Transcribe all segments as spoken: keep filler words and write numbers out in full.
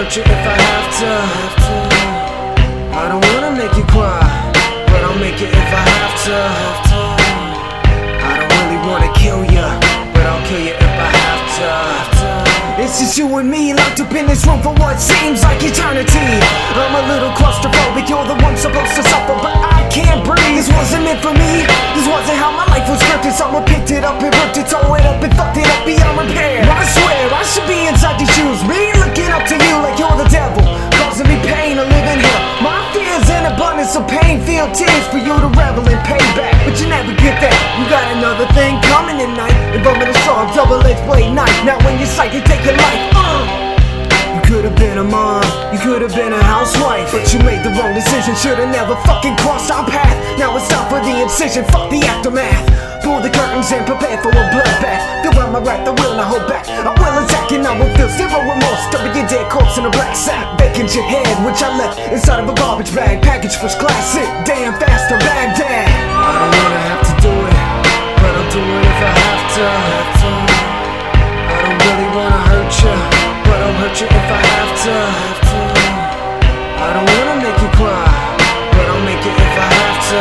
hurt you if I have to. I don't wanna make you cry, but I'll make it if I have to. I don't really wanna kill you, but I'll kill you if I have to. It's just you and me locked up in this room for what seems like eternity. I'm a little claustrophobic, you're the one supposed to suffer, but I can't breathe. This wasn't meant for me, this wasn't how my life was scripted. Someone picked it up and ripped it, tore it up and fucked it up beyond repair. I swear I should be inside these shoes, me looking up to you like you're the devil, causing me pain to live in hell. My fears and abundance of pain, feel tears for you to revel in payback, but you never get that. You got another thing coming tonight, involving a strong double-edged blade knife. Now when you're psychic, take your life. uh. You could've been a mom, you could've been a housewife, but you made the wrong decision, should've never fucking crossed our path. Now it's time for the incision, fuck the aftermath. Pull the curtains and prepare for a bloodbath. Do I'm a rat, I will not hold back. I will attack and I will feel zero remorse. Stuffing your dead corpse in a black sack, vacant your head, which I left inside of a garbage bag. Package first class, sick, damn fast to Baghdad. I don't wanna have to do it, but I'll do it if I have to. I don't really wanna hurt you, but I'll hurt you if I have to. I don't wanna make you cry, but I'll make it if I have to.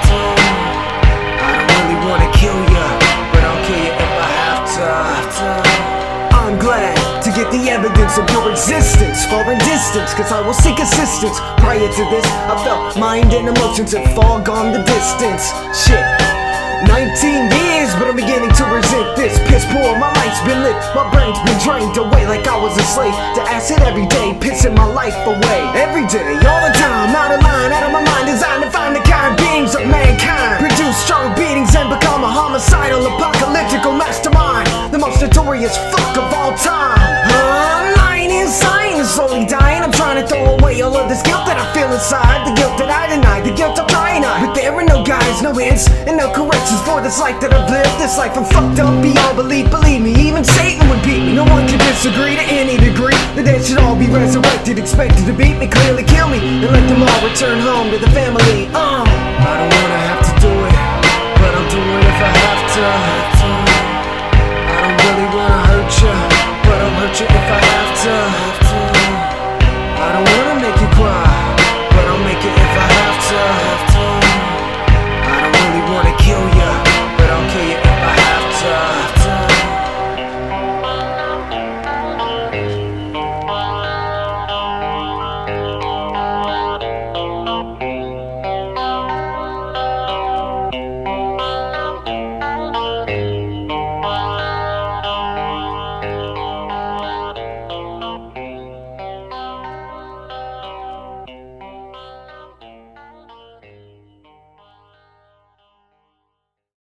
I don't really wanna kill you, but I'll kill you if I have to. I'm glad to get the evidence of your existence, far in distance, cause I will seek assistance. Prior to this, I felt mind and emotions have far gone the distance. Shit, nineteen years, but I'm beginning to resent this. Piss poor, my life's been lit, my brain's been drained away like I was a slave to acid every day, pissing my life away. Every day, all the time, out of line, out of my mind, designed to find the kind beings of mankind. Produce strong beatings and become a homicidal, apocalyptical mastermind, the most notorious fuck of all time. I'm lying inside and slowly dying. I'm trying to throw away all of this guilt that I feel inside, the guilt that I deny, the guilt I'm trying to. But there are no guides, no ends, and no corrections for this life that I've lived. This life I'm fucked up beyond belief. Believe me, even Satan would beat me. No one can disagree to any degree. The dead should all be resurrected, expected to beat me, clearly kill me, and let them all return home to the family. Uh. I don't wanna have to do it, but I'll do it if I have to. I don't really wanna hurt you, but I'll hurt you if I have to.